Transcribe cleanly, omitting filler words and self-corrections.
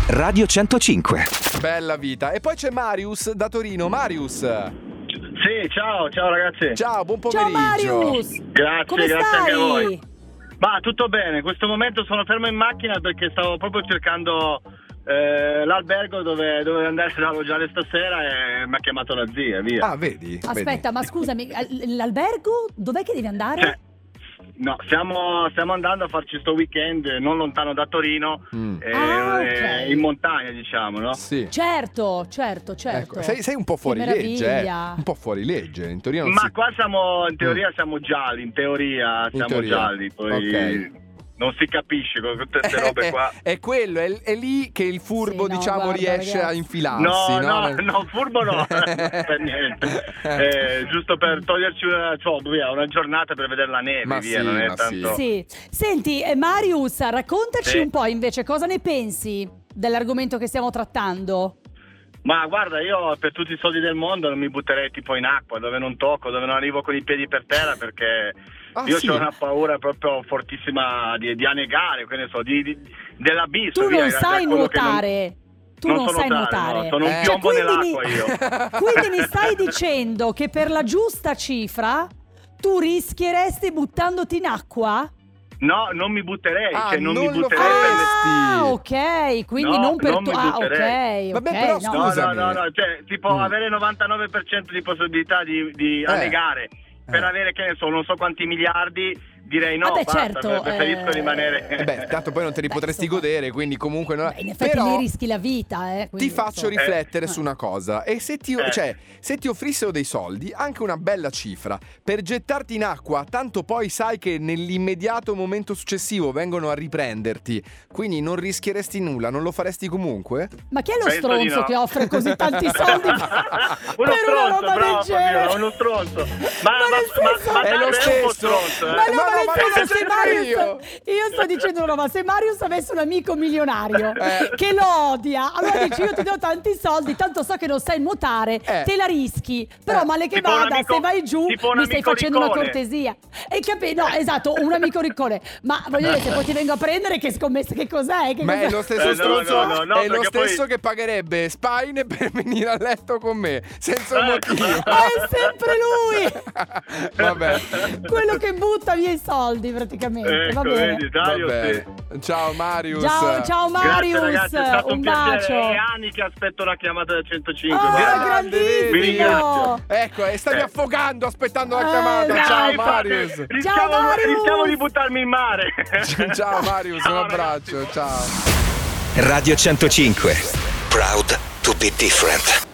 Radio 105. Bella vita. E poi c'è Marius da Torino. Marius. Sì, ciao ragazzi. Ciao, buon pomeriggio. Ciao Marius. Grazie, Come grazie stai? anche a voi. Ma tutto bene, in questo momento sono fermo in macchina perché stavo proprio cercando l'albergo dove andare ad alloggiare stasera e mi ha chiamato la zia, via. Ah, vedi? Aspetta, ma scusami, l'albergo dov'è che devi andare? No, stiamo andando a farci sto weekend non lontano da Torino, ok. in montagna, diciamo, no? Sì. Certo. Ecco, sei un po' fuori Che legge, meraviglia. Un po' fuori legge. In Torino non Ma si... qua siamo, in teoria siamo gialli, gialli, poi Ok. non si capisce con tutte queste robe qua. È quello, è lì che il furbo, Sì, no, diciamo, guarda, riesce ragazzi. a infilarsi. No, furbo no, per niente. Giusto per toglierci una giornata per vedere la neve, Ma via, sì, non è ma tanto... Sì. Senti, Marius, raccontaci Sì. un po' invece cosa ne pensi dell'argomento che stiamo trattando. Ma guarda, io per tutti i soldi del mondo non mi butterei tipo in acqua, dove non tocco, dove non arrivo con i piedi per terra, perché io sì? ho una paura proprio fortissima di annegare, che ne so, dell'abisso. Tu via, non da sai quello che nuotare. Tu non so sai nuotare, nuotare. no, sono un Cioè, piombo quindi nell'acqua io. Quindi mi stai dicendo che per la giusta cifra tu rischieresti buttandoti in acqua? No, non mi butterei, Ah, cioè non mi non lo butterei faresti. Ah, ok, quindi No, non per non mi butterei. ok. Vabbè, ok, però no. scusa. No, cioè si può avere 99% di possibilità di annegare. Per avere, che ne so, non so quanti miliardi, direi no, Vabbè, basta, certo, preferisco rimanere... Beh, tanto poi non te li potresti insomma. godere, quindi comunque non... Beh, in effetti Però ne rischi la vita, ti quindi, faccio insomma. riflettere su una cosa. E se ti offrissero dei soldi, anche una bella cifra, per gettarti in acqua, tanto poi sai che nell'immediato momento successivo vengono a riprenderti, quindi non rischieresti nulla, non lo faresti comunque? Ma chi è lo Penso di stronzo no. che offre così tanti soldi uno per una stronzo, roba bravo, del genere? Fabiola, uno stronzo. Ma nel senso- È lo un po' stesso. stronzo, Ma no, No, ma no, nel ma senso, lo se so Marius, io sto dicendo una roba, se Marius avesse un amico milionario che lo odia, allora dici io ti do tanti soldi, tanto so che non sai nuotare, te la rischi, però male che Tipo un vada, amico- se vai giù tipo un mi stai amico facendo una riccone. cortesia. E no, esatto, un amico riccone. Ma voglio dire, se poi ti vengo a prendere, che scommessa, che cos'è? Che Ma è cos'è? lo stesso no, stronzo, no, è lo perché poi- stesso che pagherebbe Spine per venire a letto con me, senza un motivo. Ma è sempre lui! Vabbè. Quello che butta via i soldi praticamente. Va Ecco, bene. vedi, Dario, Vabbè. sì. Ciao Marius. Ciao Grazie Marius, ragazzi, è stato un piacere. bacio. È anni che aspetto una chiamata del 105. Oh, guarda. grandissimo. Vi ringrazio. Ecco, e stavi affogando aspettando la Eh, chiamata. dai, Ciao infatti, Marius. Ciao, Marius. rischiamo di buttarmi in mare. Ciao Marius, un Ciao, abbraccio. Ciao. Radio 105. Proud to be different.